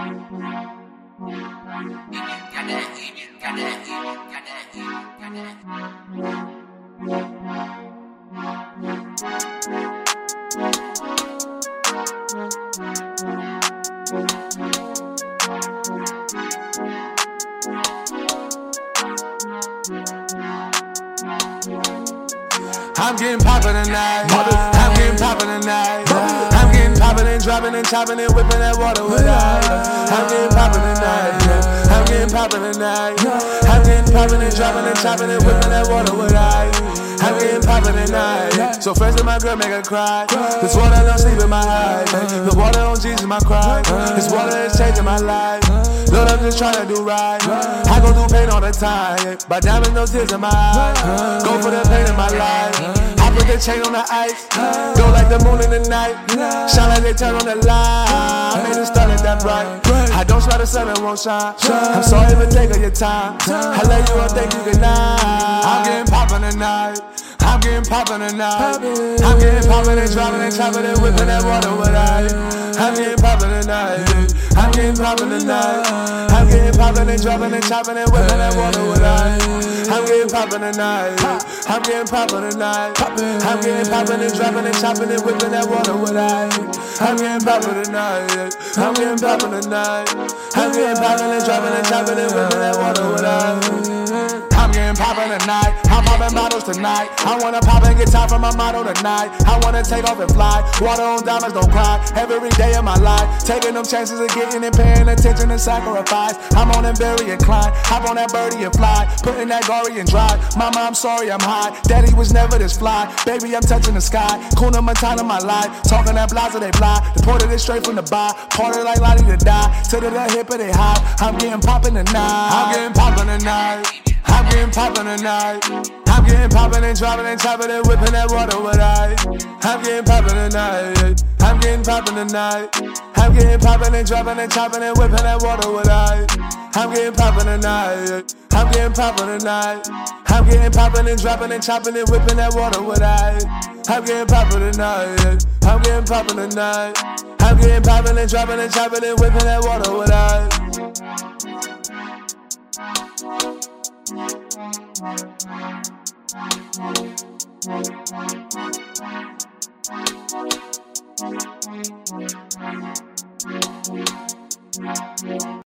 I'm getting poppin' tonight. I'm getting poppin' tonight. I'm getting poppin' and droppin' and choppin' and whippin' that water with ice. I'm getting poppin' tonight. I'm getting poppin' tonight. I'm getting poppin' and droppin' and choppin' and whippin' that water with ice. I'm getting poppin' tonight. So friends with my girl make her cry. This water don't sleep in my eyes. The water on Jesus my cry. This water is changing my life. Lord, I'm just tryna do right. I go through pain all the time, but diamonds, no tears in my eyes. Go for the pain in my life. I put the chain on the ice. Go like the moon in the night. Shine like they turn on the light. I made it start that bright. I don't smell the sun, it won't shine. I'm sorry for taking your time. I love you and thank you, good night. I'm getting poppin' tonight. I'm getting poppin' tonight. I'm getting poppin' and droppin' and choppin' and whippin' that water with ice. I'm getting poppin' tonight. I'm getting poppin' tonight. I'm getting poppin' and droppin' and choppin' and whippin' that water with ice. I'm getting poppin' tonight. I'm getting poppin' tonight. I'm getting poppin' and droppin' and choppin' and whippin' that water with ice. I'm getting poppin' tonight. I'm getting poppin' tonight. I'm getting poppin' and droppin' and choppin' and whippin' that water with ice. I'm getting poppin' tonight. I'm poppin' bottles tonight. I wanna pop and get time from my motto tonight. I wanna take off and fly. Water on diamonds, don't cry. Every day of my life, taking them chances of getting and paying attention and sacrifice. I'm on and very inclined. Hop on that birdie and fly. Putting that gory and dry. Mama, I'm sorry, I'm high. Daddy was never this fly. Baby, I'm touching the sky. Kuna Matata, my life. Talking that blazer, they fly. Deported it straight from the bar. Party like Lottie to die. To the hip of they high. I'm getting poppin' tonight. I'm getting poppin' tonight. I'm getting poppin' tonight. I'm getting poppin' and droppin' and choppin' and whippin' that water with ice. I'm getting poppin' tonight. I'm getting poppin' tonight. I'm getting poppin' and droppin' and choppin' and whippin' that water with ice. I'm getting poppin' tonight. I'm getting poppin' tonight. I'm getting poppin' and droppin' and choppin' and whippin' that water with ice. I'm getting poppin' tonight. I'm getting poppin' tonight. I'm getting poppin' and droppin' and choppin' and whippin' that water with ice.